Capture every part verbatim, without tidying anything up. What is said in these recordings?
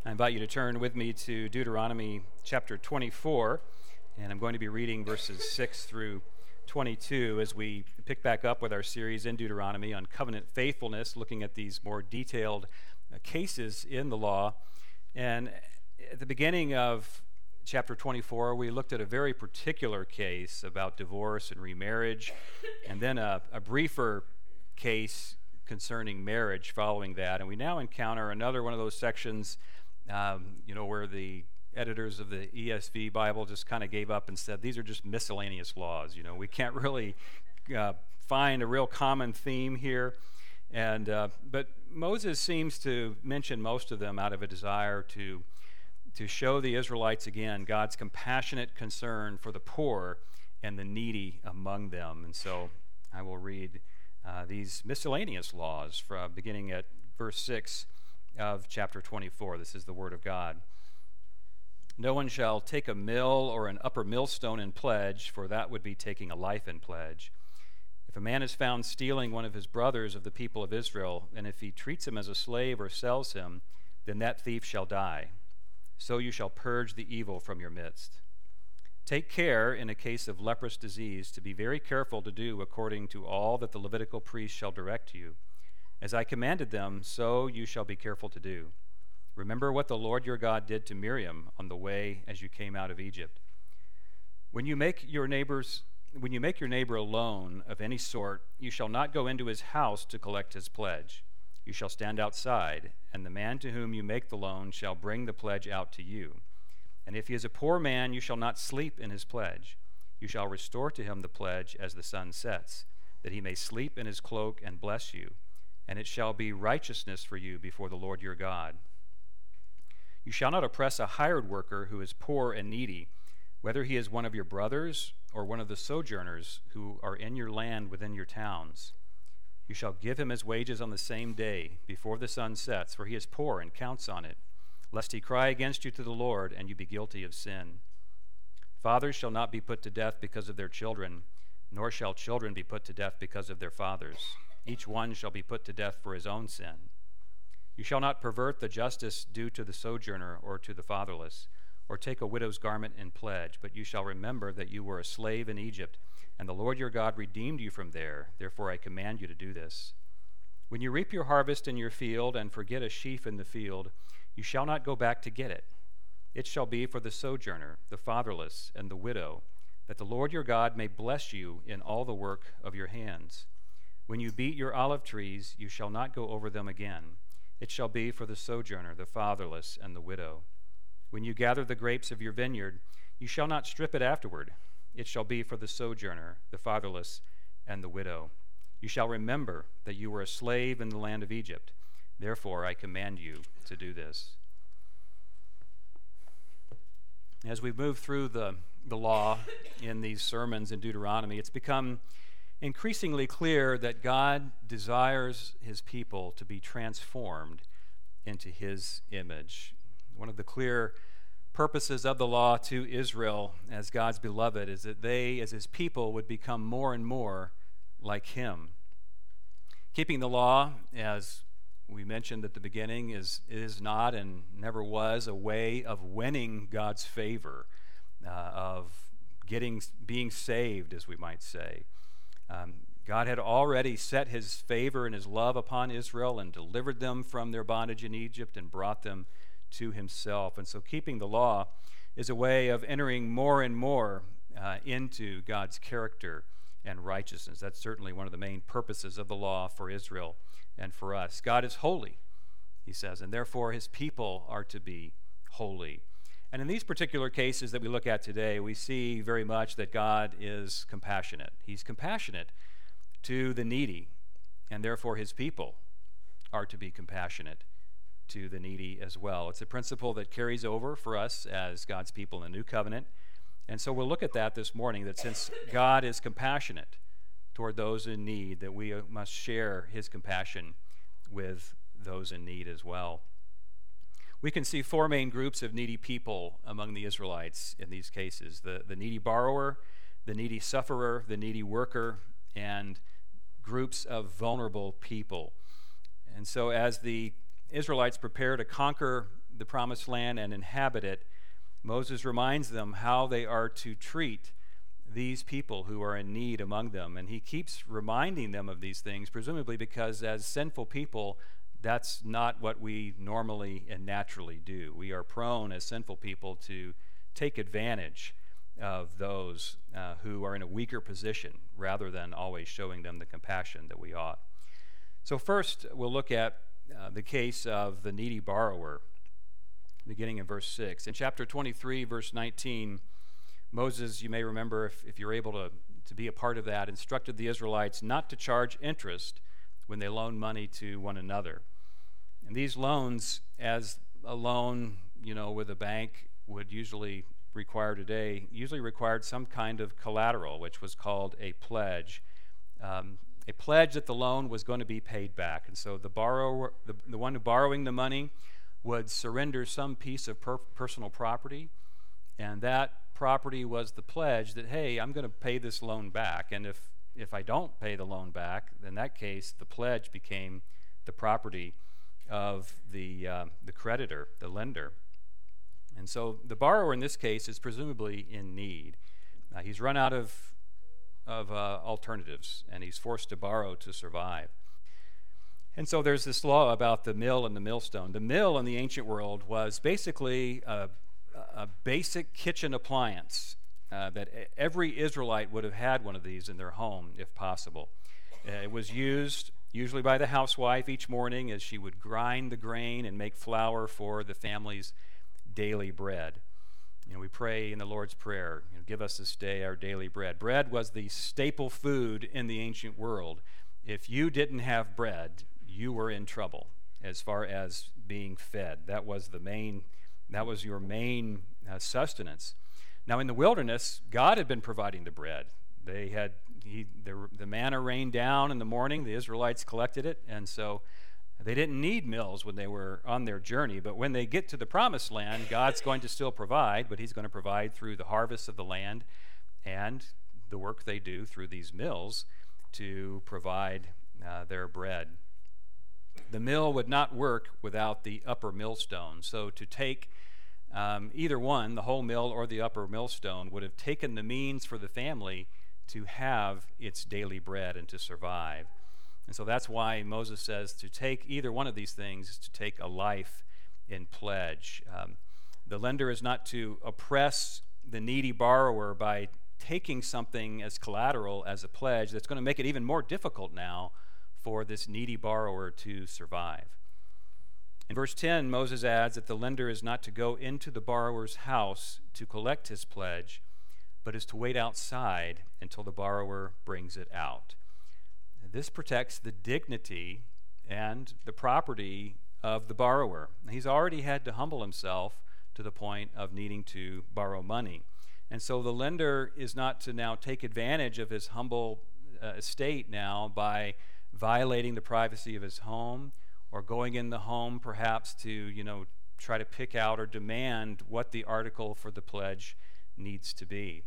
I invite you to turn with me to Deuteronomy chapter twenty-four, and I'm going to be reading verses six through twenty-two as we pick back up with our series in Deuteronomy on covenant faithfulness, looking at these more detailed uh, cases in the law. And at the beginning of chapter twenty-four, we looked at a very particular case about divorce and remarriage, and then a, a briefer case concerning marriage following that. And we now encounter another one of those sections Um, you know, where the editors of the E S V Bible just kind of gave up and said, these are just miscellaneous laws. You know, we can't really uh, find a real common theme here. And uh, but Moses seems to mention most of them out of a desire to to show the Israelites again God's compassionate concern for the poor and the needy among them. And so I will read uh, these miscellaneous laws from beginning at verse six of chapter twenty-four. This is the word of God. No one shall take a mill or an upper millstone in pledge, for that would be taking a life in pledge. If a man is found stealing one of his brothers of the people of Israel, and if he treats him as a slave or sells him, then that thief shall die. So you shall purge the evil from your midst. Take care in a case of leprous disease to be very careful to do according to all that the Levitical priest shall direct you. As I commanded them, so you shall be careful to do. Remember what the Lord your God did to Miriam on the way as you came out of Egypt. When you make your neighbors, when you make your neighbor a loan of any sort, you shall not go into his house to collect his pledge. You shall stand outside, and the man to whom you make the loan shall bring the pledge out to you. And if he is a poor man, you shall not sleep in his pledge. You shall restore to him the pledge as the sun sets, that he may sleep in his cloak and bless you. And it shall be righteousness for you before the Lord your God. You shall not oppress a hired worker who is poor and needy, whether he is one of your brothers or one of the sojourners who are in your land within your towns. You shall give him his wages on the same day before the sun sets, for he is poor and counts on it, lest he cry against you to the Lord and you be guilty of sin. Fathers shall not be put to death because of their children, nor shall children be put to death because of their fathers. Each one shall be put to death for his own sin. You shall not pervert the justice due to the sojourner or to the fatherless, or take a widow's garment in pledge, but you shall remember that you were a slave in Egypt, and the Lord your God redeemed you from there. Therefore I command you to do this. When you reap your harvest in your field and forget a sheaf in the field, you shall not go back to get it. It shall be for the sojourner, the fatherless, and the widow, that the Lord your God may bless you in all the work of your hands. When you beat your olive trees, you shall not go over them again. It shall be for the sojourner, the fatherless, and the widow. When you gather the grapes of your vineyard, you shall not strip it afterward. It shall be for the sojourner, the fatherless, and the widow. You shall remember that you were a slave in the land of Egypt. Therefore I command you to do this. As we move through the, the law in these sermons in Deuteronomy, it's become increasingly clear that God desires his people to be transformed into his image. One of the clear purposes of the law to Israel as God's beloved is that they, as his people, would become more and more like him. Keeping the law, as we mentioned at the beginning, is, is not and never was a way of winning God's favor, uh, of getting being saved, as we might say. Um, God had already set his favor and his love upon Israel and delivered them from their bondage in Egypt and brought them to himself. And so keeping the law is a way of entering more and more uh, into God's character and righteousness. That's certainly one of the main purposes of the law for Israel and for us. God is holy, he says, and therefore his people are to be holy. And in these particular cases that we look at today, we see very much that God is compassionate. He's compassionate to the needy, and therefore his people are to be compassionate to the needy as well. It's a principle that carries over for us as God's people in the new covenant. And so we'll look at that this morning, that since God is compassionate toward those in need, that we must share his compassion with those in need as well. We can see four main groups of needy people among the Israelites in these cases: the, the needy borrower, the needy sufferer, the needy worker, and groups of vulnerable people. And so as the Israelites prepare to conquer the promised land and inhabit it, Moses reminds them how they are to treat these people who are in need among them. And he keeps reminding them of these things, presumably because as sinful people, that's not what we normally and naturally do. We are prone as sinful people to take advantage of those uh, who are in a weaker position rather than always showing them the compassion that we ought. So first, we'll look at uh, the case of the needy borrower, beginning in verse six. In chapter twenty-three, verse nineteen, Moses, you may remember if, if you're able to, to be a part of that, instructed the Israelites not to charge interest when they loan money to one another. And these loans, as a loan, you know, with a bank would usually require today, usually required some kind of collateral, which was called a pledge. Um, a pledge that the loan was going to be paid back. And so the borrower, the, the one borrowing the money would surrender some piece of per- personal property, and that property was the pledge that, hey, I'm going to pay this loan back. And if, if I don't pay the loan back, in that case, the pledge became the property of the uh, the creditor, the lender. And so the borrower in this case is presumably in need. Uh, he's run out of of uh, alternatives, and he's forced to borrow to survive. And so there's this law about the mill and the millstone. The mill in the ancient world was basically a, a basic kitchen appliance uh, that every Israelite would have had one of these in their home if possible. Uh, it was used usually by the housewife each morning as she would grind the grain and make flour for the family's daily bread. You know, we pray in the Lord's Prayer, you know, give us this day our daily bread. Bread was the staple food in the ancient world. If you didn't have bread, you were in trouble as far as being fed. That was the main, that was your main uh, sustenance. Now in the wilderness, God had been providing the bread. They had he, the, the manna rained down in the morning. The Israelites collected it, and so they didn't need mills when they were on their journey. But when they get to the promised land, God's going to still provide, but he's going to provide through the harvest of the land and the work they do through these mills to provide uh, their bread. The mill would not work without the upper millstone. So to take um, either one, the whole mill or the upper millstone, would have taken the means for the family to have its daily bread and to survive. And so that's why Moses says to take either one of these things is to take a life in pledge. Um, the lender is not to oppress the needy borrower by taking something as collateral, as a pledge, that's going to make it even more difficult now for this needy borrower to survive. In verse ten, Moses adds that the lender is not to go into the borrower's house to collect his pledge, but is to wait outside until the borrower brings it out. This protects the dignity and the property of the borrower. He's already had to humble himself to the point of needing to borrow money. And so the lender is not to now take advantage of his humble uh, estate now by violating the privacy of his home or going in the home perhaps to, you know, try to pick out or demand what the article for the pledge needs to be.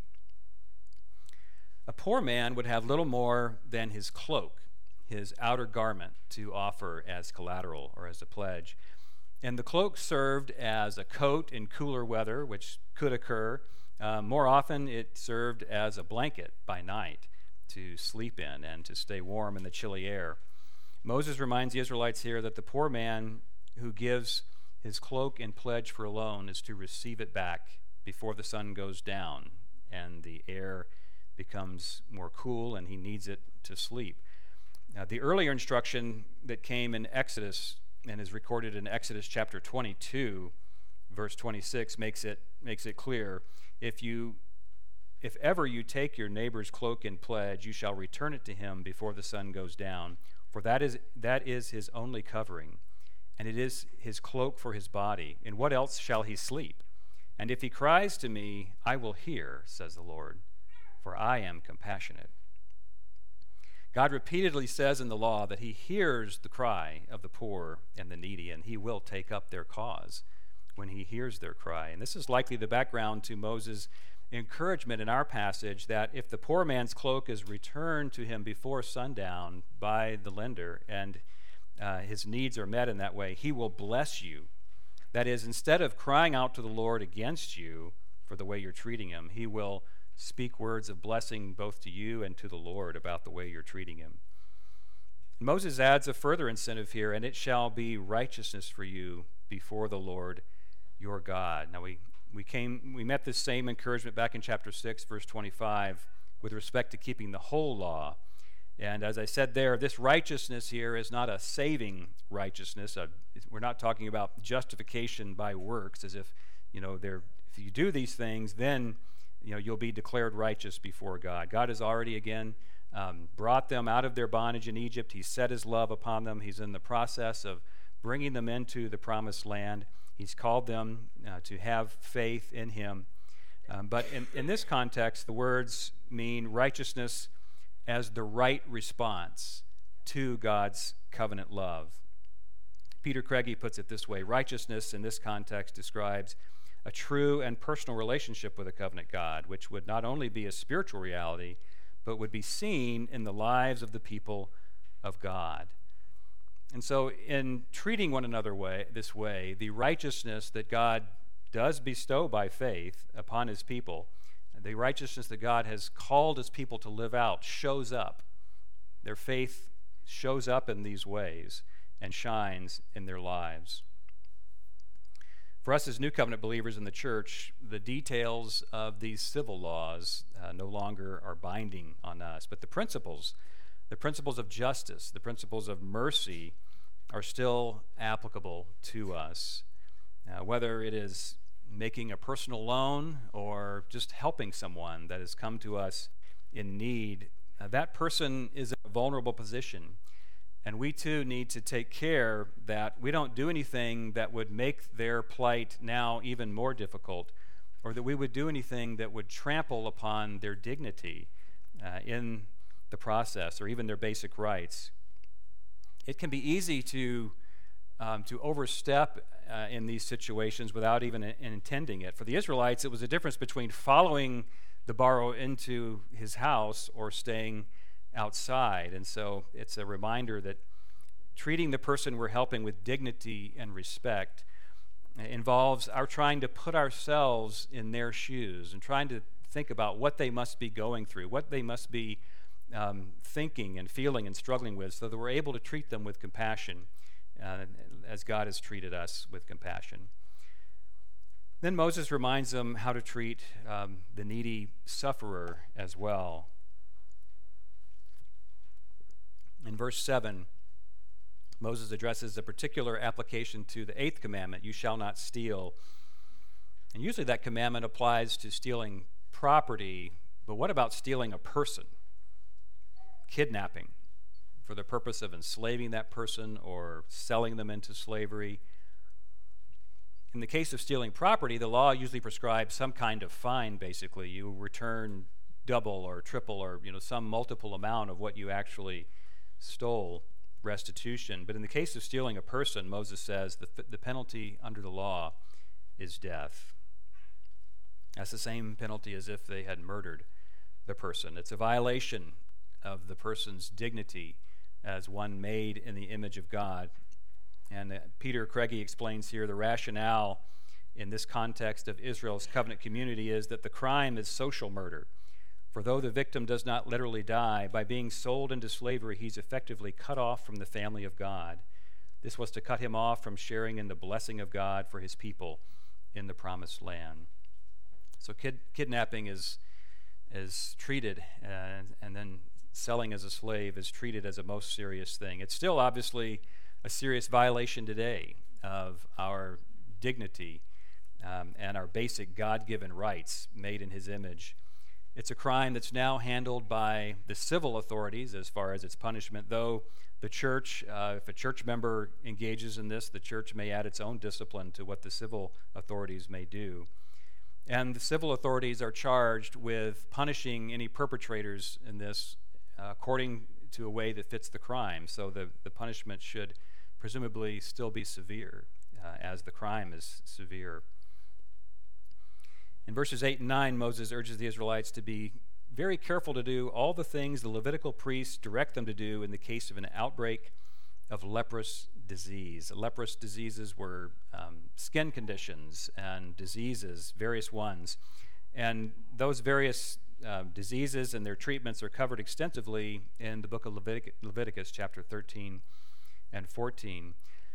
A poor man would have little more than his cloak, his outer garment, to offer as collateral or as a pledge. And the cloak served as a coat in cooler weather, which could occur. Uh, more often, it served as a blanket by night to sleep in and to stay warm in the chilly air. Moses reminds the Israelites here that the poor man who gives his cloak in pledge for a loan is to receive it back before the sun goes down and the air becomes more cool and he needs it to sleep. Now, the earlier instruction that came in Exodus and is recorded in Exodus chapter twenty-two, verse twenty-six, makes it makes it clear: if you if ever you take your neighbor's cloak in pledge, you shall return it to him before the sun goes down, for that is that is his only covering, and it is his cloak for his body. In what else shall he sleep? And if he cries to me, I will hear, says the Lord, for I am compassionate. God repeatedly says in the law that he hears the cry of the poor and the needy, and he will take up their cause when he hears their cry. And this is likely the background to Moses' encouragement in our passage that if the poor man's cloak is returned to him before sundown by the lender and uh, his needs are met in that way, he will bless you. That is, instead of crying out to the Lord against you for the way you're treating him, he will speak words of blessing both to you and to the Lord about the way you're treating him. Moses adds a further incentive here, and it shall be righteousness for you before the Lord your God. Now we we came we met this same encouragement back in chapter six, verse twenty-five, with respect to keeping the whole law. And as I said there, this righteousness here is not a saving righteousness. Uh, we're not talking about justification by works, as if you know there if you do these things, then you know you'll be declared righteous before God. God has already again Um, brought them out of their bondage in Egypt. He set his love upon them. He's in the process of bringing them into the promised land. He's called them uh, to have faith in him. Um, but in, in this context, the words mean righteousness as the right response to God's covenant love. Peter Craigie puts it this way: righteousness in this context describes a true and personal relationship with a covenant God, which would not only be a spiritual reality, but would be seen in the lives of the people of God. And so in treating one another way, this way, the righteousness that God does bestow by faith upon his people, the righteousness that God has called his people to live out, shows up. Their faith shows up in these ways and shines in their lives. For us as New Covenant believers in the church, the details of these civil laws uh, no longer are binding on us, but the principles, the principles of justice, the principles of mercy are still applicable to us. Uh, whether it is making a personal loan or just helping someone that has come to us in need, uh, that person is in a vulnerable position. And we too need to take care that we don't do anything that would make their plight now even more difficult, or that we would do anything that would trample upon their dignity uh, in the process, or even their basic rights. It can be easy to um, to overstep uh, in these situations without even in- intending it. For the Israelites, it was a difference between following the borrower into his house or staying outside. And so it's a reminder that treating the person we're helping with dignity and respect involves our trying to put ourselves in their shoes and trying to think about what they must be going through, what they must be um, thinking and feeling and struggling with, so that we're able to treat them with compassion uh, as God has treated us with compassion. Then Moses reminds them how to treat um, the needy sufferer as well. In verse seven, Moses addresses a particular application to the eighth commandment, you shall not steal. And usually that commandment applies to stealing property, but what about stealing a person? Kidnapping for the purpose of enslaving that person or selling them into slavery. In the case of stealing property, the law usually prescribes some kind of fine, basically. You return double or triple or you know some multiple amount of what you actually stole, restitution. But in the case of stealing a person, Moses says the, the penalty under the law is death. That's the same penalty as if they had murdered the person. It's a violation of the person's dignity as one made in the image of God. And uh, Peter Craigie explains here the rationale in this context of Israel's covenant community is that the crime is social murder. For though the victim does not literally die, by being sold into slavery, he's effectively cut off from the family of God. This was to cut him off from sharing in the blessing of God for his people in the promised land. So kid, kidnapping is, is treated, uh, and then selling as a slave is treated as a most serious thing. It's still obviously a serious violation today of our dignity um, and our basic God-given rights made in his image. It's a crime that's now handled by the civil authorities as far as its punishment, though the church, uh, if a church member engages in this, the church may add its own discipline to what the civil authorities may do. And the civil authorities are charged with punishing any perpetrators in this uh, according to a way that fits the crime. So the, the punishment should presumably still be severe, uh, as the crime is severe. In verses eight and nine, Moses urges the Israelites to be very careful to do all the things the Levitical priests direct them to do in the case of an outbreak of leprous disease. Leprous diseases were um, skin conditions and diseases, various ones. And those various uh, diseases and their treatments are covered extensively in the book of Levitic- Leviticus, chapter thirteen and fourteen.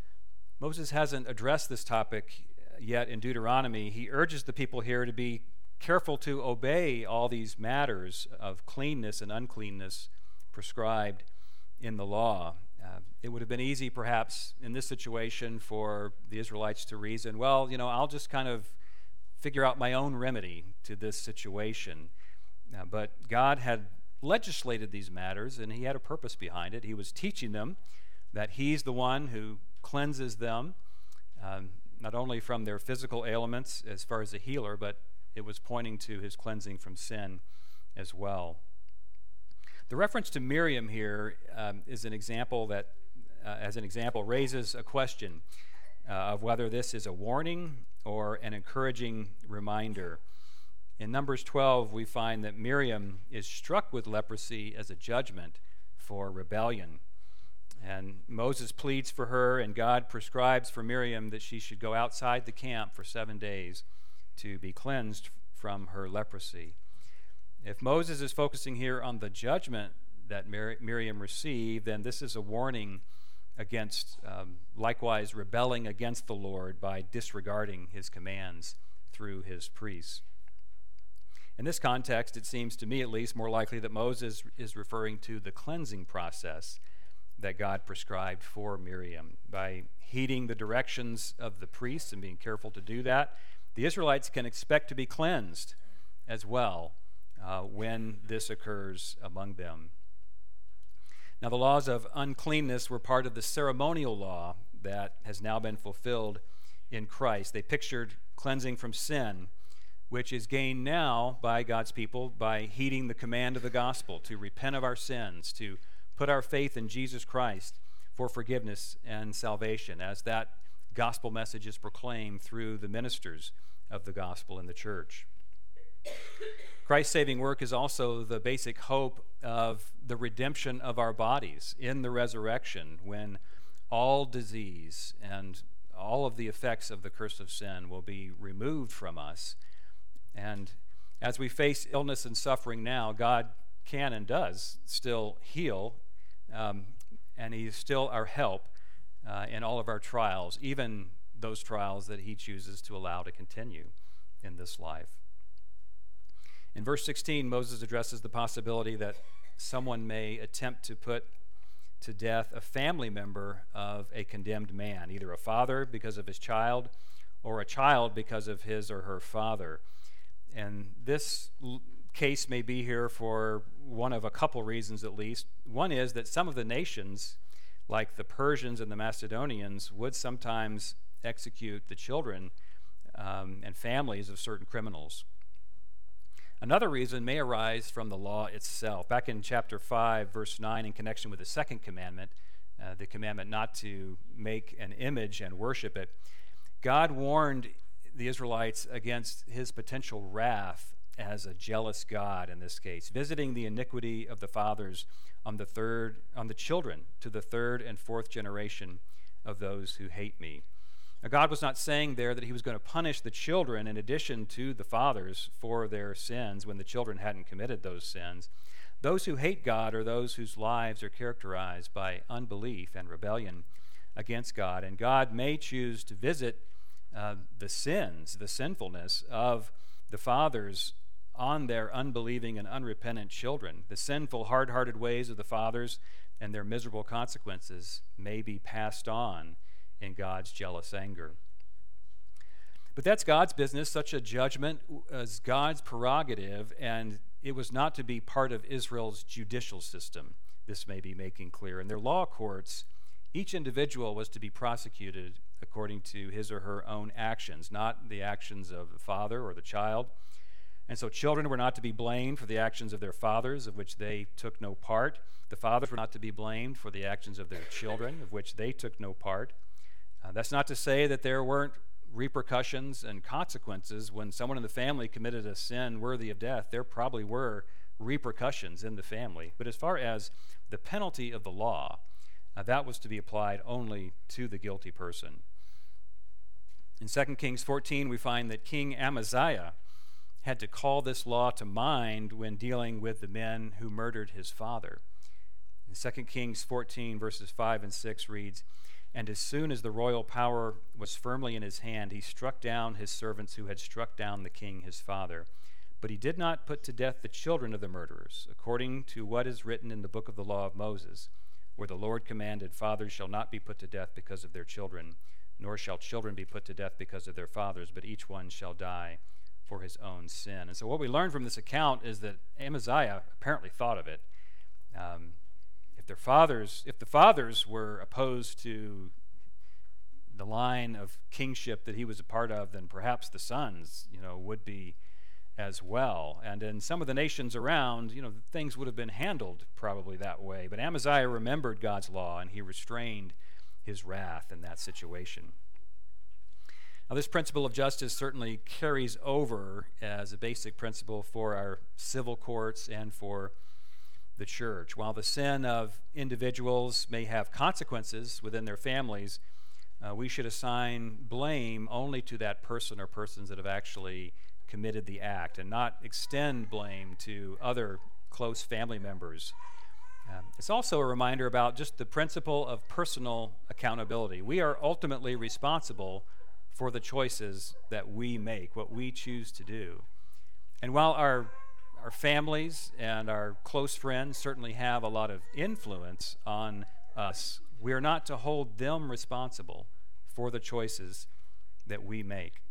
Moses hasn't addressed this topic yet in Deuteronomy. He urges the people here to be careful to obey all these matters of cleanness and uncleanness prescribed in the law. Uh, it would have been easy, perhaps, in this situation for the Israelites to reason, well, you know, I'll just kind of figure out my own remedy to this situation. Uh, but God had legislated these matters, and he had a purpose behind it. He was teaching them that he's the one who cleanses them, um, not only from their physical ailments as far as a healer, but it was pointing to his cleansing from sin as well. The reference to Miriam here um, is an example that, uh, as an example, raises a question uh, of whether this is a warning or an encouraging reminder. In Numbers twelve, we find that Miriam is struck with leprosy as a judgment for rebellion. And Moses pleads for her, and God prescribes for Miriam that she should go outside the camp for seven days to be cleansed from her leprosy. If Moses is focusing here on the judgment that Mir- Miriam received, then this is a warning against um, likewise rebelling against the Lord by disregarding his commands through his priests. In this context, it seems to me at least more likely that Moses is referring to the cleansing process that God prescribed for Miriam. By heeding the directions of the priests and being careful to do that, the Israelites can expect to be cleansed as well uh, when this occurs among them. Now, the laws of uncleanness were part of the ceremonial law that has now been fulfilled in Christ. They pictured cleansing from sin, which is gained now by God's people by heeding the command of the gospel to repent of our sins, to put our faith in Jesus Christ for forgiveness and salvation, as that gospel message is proclaimed through the ministers of the gospel in the church. Christ's saving work is also the basic hope of the redemption of our bodies in the resurrection, when all disease and all of the effects of the curse of sin will be removed from us. And as we face illness and suffering now, God can and does still heal, um, and he is still our help uh, in all of our trials, even those trials that he chooses to allow to continue in this life. In verse sixteen, Moses addresses the possibility that someone may attempt to put to death a family member of a condemned man, either a father because of his child or a child because of his or her father. And this l- case may be here for one of a couple reasons at least. One is that some of the nations, like the Persians and the Macedonians, would sometimes execute the children um, and families of certain criminals. Another reason may arise from the law itself. Back in chapter five, verse nine, in connection with the second commandment, uh, the commandment not to make an image and worship it, God warned the Israelites against his potential wrath as a jealous God in this case, visiting the iniquity of the fathers on the third, on the children to the third and fourth generation of those who hate me. Now, God was not saying there that he was going to punish the children in addition to the fathers for their sins when the children hadn't committed those sins. Those who hate God are those whose lives are characterized by unbelief and rebellion against God, and God may choose to visit uh, the sins, the sinfulness of the fathers on their unbelieving and unrepentant children. The sinful, hard-hearted ways of the fathers and their miserable consequences may be passed on in God's jealous anger. But that's God's business. Such a judgment is God's prerogative, and it was not to be part of Israel's judicial system. This may be making clear. In their law courts, each individual was to be prosecuted according to his or her own actions, not the actions of the father or the child. And so children were not to be blamed for the actions of their fathers, of which they took no part. The fathers were not to be blamed for the actions of their children, of which they took no part. Uh, that's not to say that there weren't repercussions and consequences when someone in the family committed a sin worthy of death. There probably were repercussions in the family. But as far as the penalty of the law, uh, that was to be applied only to the guilty person. In Second Kings fourteen, we find that King Amaziah had to call this law to mind when dealing with the men who murdered his father. In Second Kings fourteen, verses five and six reads, "And as soon as the royal power was firmly in his hand, he struck down his servants who had struck down the king his father. But he did not put to death the children of the murderers, according to what is written in the book of the law of Moses, where the Lord commanded, fathers shall not be put to death because of their children, nor shall children be put to death because of their fathers, but each one shall die for his own sin." And so what we learn from this account is that Amaziah apparently thought of it. Um, if their fathers, if the fathers were opposed to the line of kingship that he was a part of, then perhaps the sons, you know, would be as well. And in some of the nations around, you know, things would have been handled probably that way. But Amaziah remembered God's law, and he restrained his wrath in that situation. Now, this principle of justice certainly carries over as a basic principle for our civil courts and for the church. While the sin of individuals may have consequences within their families, uh, we should assign blame only to that person or persons that have actually committed the act, and not extend blame to other close family members. Um, it's also a reminder about just the principle of personal accountability. We are ultimately responsible for the choices that we make, what we choose to do. And while our our families and our close friends certainly have a lot of influence on us, we are not to hold them responsible for the choices that we make.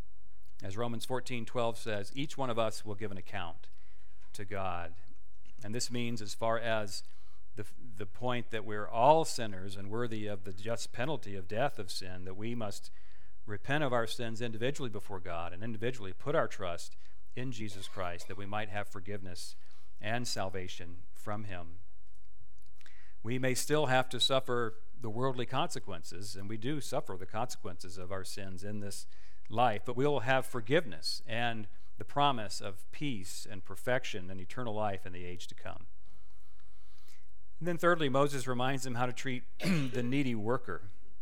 As Romans fourteen twelve says, each one of us will give an account to God. And this means, as far as the, the point that we're all sinners and worthy of the just penalty of death of sin, that we must repent of our sins individually before God and individually put our trust in Jesus Christ, that we might have forgiveness and salvation from him. We may still have to suffer the worldly consequences, and we do suffer the consequences of our sins in this life, but we will have forgiveness and the promise of peace and perfection and eternal life in the age to come. And then thirdly, Moses reminds them how to treat the needy worker.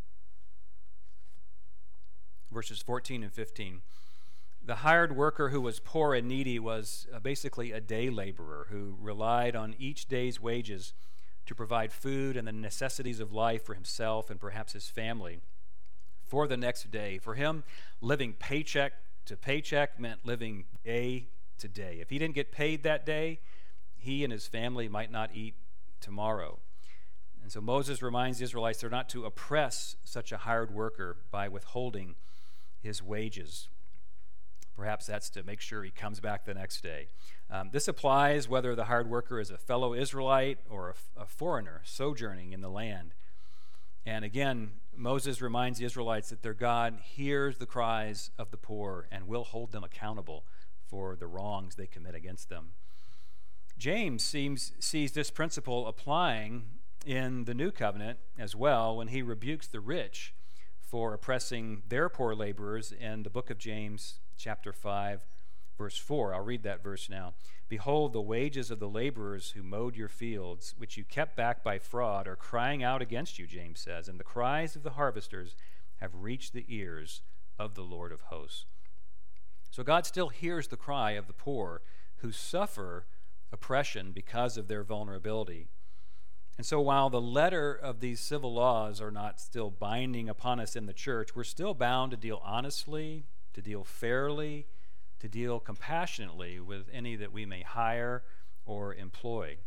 Verses fourteen and fifteen. The hired worker who was poor and needy was uh, basically a day laborer who relied on each day's wages to provide food and the necessities of life for himself and perhaps his family for the next day. For him, living paycheck to paycheck meant living day to day. If he didn't get paid that day, he and his family might not eat tomorrow. And so Moses reminds the Israelites they're not to oppress such a hired worker by withholding his wages. Perhaps that's to make sure he comes back the next day. Um, this applies whether the hired worker is a fellow Israelite or a, a foreigner sojourning in the land. And again, Moses reminds the Israelites that their God hears the cries of the poor and will hold them accountable for the wrongs they commit against them. James seems, sees this principle applying in the New Covenant as well when he rebukes the rich for oppressing their poor laborers in the book of James, chapter five, verse four. I'll read that verse now. "Behold, the wages of the laborers who mowed your fields, which you kept back by fraud, are crying out against you," James says, "and the cries of the harvesters have reached the ears of the Lord of hosts." So God still hears the cry of the poor who suffer oppression because of their vulnerability. And so while the letter of these civil laws are not still binding upon us in the church, we're still bound to deal honestly, to deal fairly, to deal compassionately with any that we may hire or employ.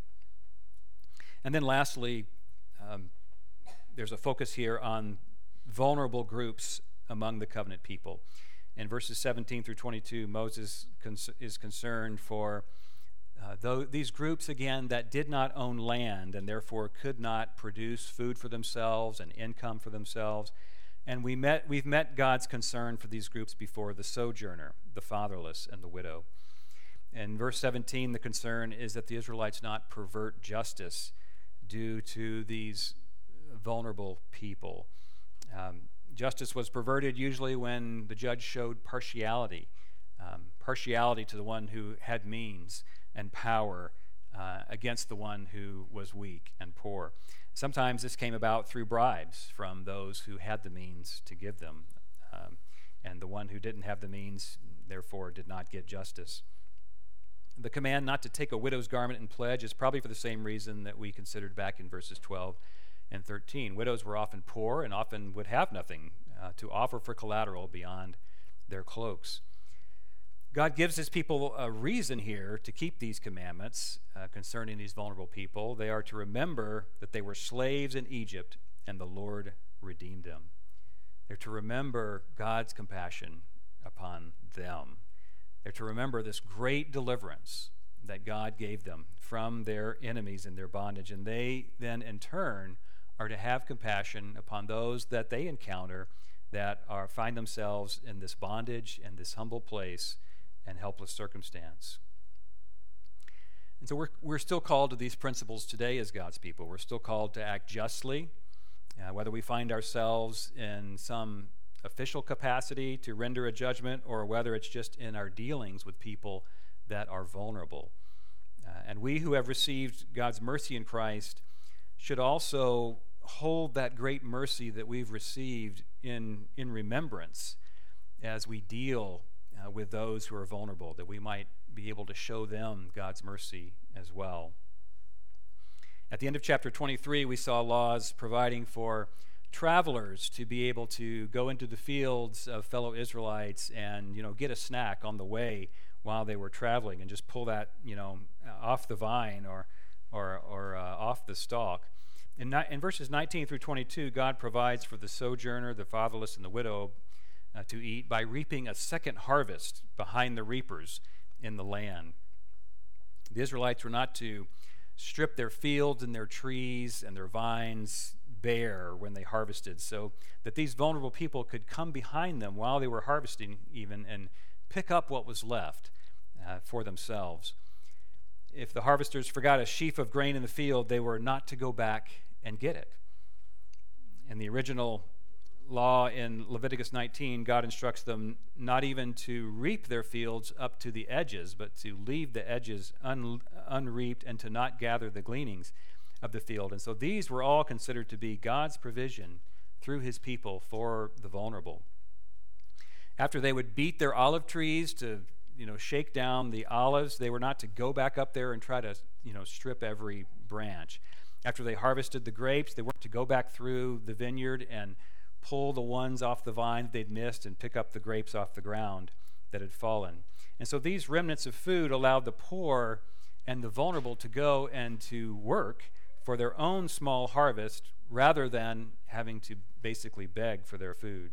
And then lastly, um, there's a focus here on vulnerable groups among the covenant people. In verses seventeen through twenty-two, Moses cons- is concerned for uh, though these groups, again, that did not own land and therefore could not produce food for themselves and income for themselves. And we met, we've met God's concern for these groups before: the sojourner, the fatherless, and the widow. In verse seventeen, the concern is that the Israelites not pervert justice due to these vulnerable people. Um, justice was perverted usually when the judge showed partiality, um, partiality to the one who had means and power, uh, uh, against the one who was weak and poor. Sometimes this came about through bribes from those who had the means to give them, um, and the one who didn't have the means, therefore, did not get justice. The command not to take a widow's garment in pledge is probably for the same reason that we considered back in verses twelve and thirteen. Widows were often poor and often would have nothing uh, to offer for collateral beyond their cloaks. God gives his people a reason here to keep these commandments uh, concerning these vulnerable people. They are to remember that they were slaves in Egypt and the Lord redeemed them. They're to remember God's compassion upon them. They're to remember this great deliverance that God gave them from their enemies and their bondage. And they then, in turn, are to have compassion upon those that they encounter that are find themselves in this bondage and this humble place and helpless circumstance. And so we're, we're still called to these principles today as God's people. We're still called to act justly, uh, whether we find ourselves in some official capacity to render a judgment or whether it's just in our dealings with people that are vulnerable. Uh, and we who have received God's mercy in Christ should also hold that great mercy that we've received in, in remembrance as we deal uh, with those who are vulnerable, that we might be able to show them God's mercy as well. At the end of chapter twenty-three, we saw laws providing for travelers to be able to go into the fields of fellow Israelites and, you know, get a snack on the way while they were traveling and just pull that, you know, off the vine or or, or uh, off the stalk. In, in verses nineteen through twenty-two, God provides for the sojourner, the fatherless, and the widow uh, to eat by reaping a second harvest behind the reapers in the land. The Israelites were not to strip their fields and their trees and their vines bare when they harvested, so that these vulnerable people could come behind them while they were harvesting even and pick up what was left uh, for themselves. If the harvesters forgot a sheaf of grain in the field, they were not to go back and get it. In the original law in Leviticus nineteen, God instructs them not even to reap their fields up to the edges, but to leave the edges un- unreaped and to not gather the gleanings of the field. And so these were all considered to be God's provision through his people for the vulnerable. After they would beat their olive trees to, you know, shake down the olives, they were not to go back up there and try to, you know, strip every branch. After they harvested the grapes, they weren't to go back through the vineyard and pull the ones off the vine they'd missed and pick up the grapes off the ground that had fallen. And so these remnants of food allowed the poor and the vulnerable to go and to work for their own small harvest rather than having to basically beg for their food.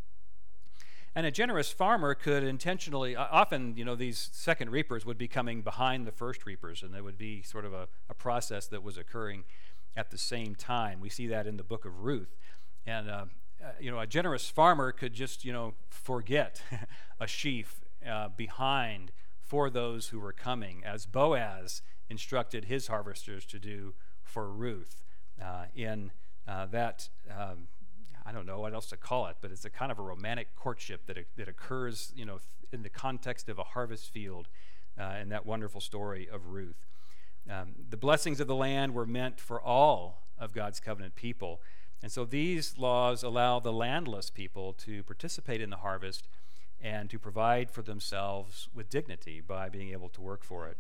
And a generous farmer could intentionally, often, you know, these second reapers would be coming behind the first reapers, and there would be sort of a, a process that was occurring at the same time. We see that in the book of Ruth. And, uh, uh, you know, a generous farmer could just, you know, forget a sheaf uh, behind for those who were coming, as Boaz instructed his harvesters to do for Ruth uh, in uh, that, um, I don't know what else to call it, but it's a kind of a romantic courtship that, that occurs, you know, in the context of a harvest field uh, in that wonderful story of Ruth. Um, the blessings of the land were meant for all of God's covenant people. And so these laws allow the landless people to participate in the harvest and to provide for themselves with dignity by being able to work for it.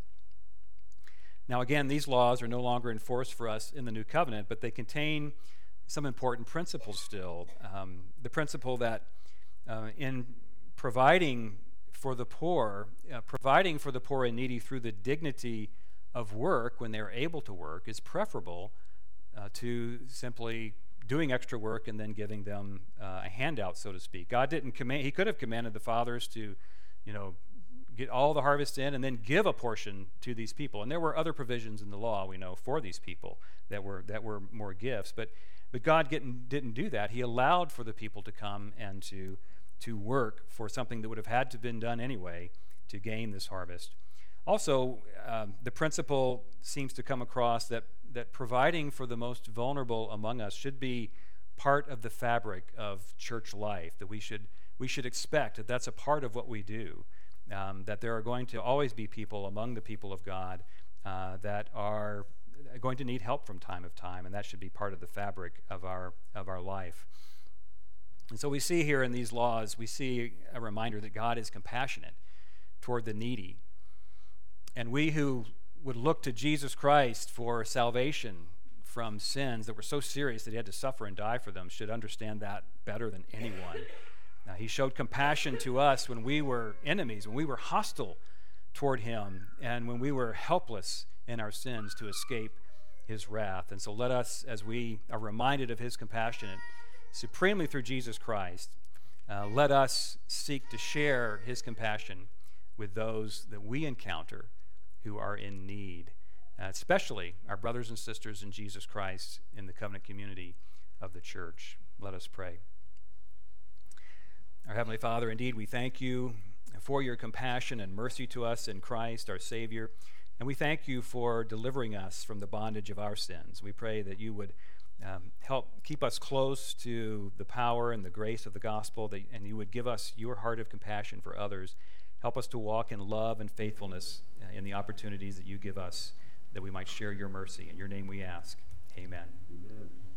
Now, again, these laws are no longer in force for us in the New Covenant, but they contain some important principles still. Um, the principle that uh, in providing for the poor, uh, providing for the poor and needy through the dignity of work when they're able to work is preferable uh, to simply doing extra work and then giving them uh, a handout, so to speak. God didn't command, he could have commanded the fathers to, you know, get all the harvest in and then give a portion to these people. And there were other provisions in the law, we know, for these people that were that were more gifts. But but God didn't, didn't do that. He allowed for the people to come and to, to work for something that would have had to have been done anyway to gain this harvest. Also, um, the principle seems to come across that, that providing for the most vulnerable among us should be part of the fabric of church life, that we should, we should expect that that's a part of what we do. Um, that there are going to always be people among the people of God uh, that are going to need help from time to time, and that should be part of the fabric of our of our life. And so we see here in these laws, we see a reminder that God is compassionate toward the needy. And we who would look to Jesus Christ for salvation from sins that were so serious that he had to suffer and die for them should understand that better than anyone. Now, he showed compassion to us when we were enemies, when we were hostile toward him, and when we were helpless in our sins to escape his wrath. And so let us, as we are reminded of his compassion supremely through Jesus Christ, uh, let us seek to share his compassion with those that we encounter who are in need, uh, especially our brothers and sisters in Jesus Christ in the covenant community of the church. Let us pray. Our Heavenly Father, indeed, we thank you for your compassion and mercy to us in Christ, our Savior, and we thank you for delivering us from the bondage of our sins. We pray that you would um, help keep us close to the power and the grace of the gospel, that, and you would give us your heart of compassion for others. Help us to walk in love and faithfulness uh, in the opportunities that you give us, that we might share your mercy. In your name we ask. Amen. Amen.